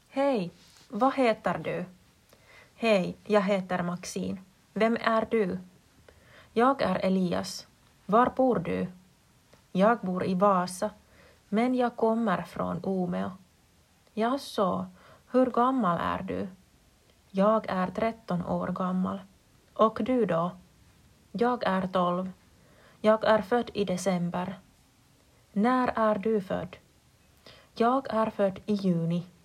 Hej, vad heter du? Hej, jag heter Maxine. Vem är du? Jag är Elias. Var bor du? Jag bor i Vasa, men jag kommer från Umeå. Jaså, hur gammal är du? Jag är 13 år gammal. Och du då? Jag är 12. Jag är född i december. När är du född? Jag är född i juni.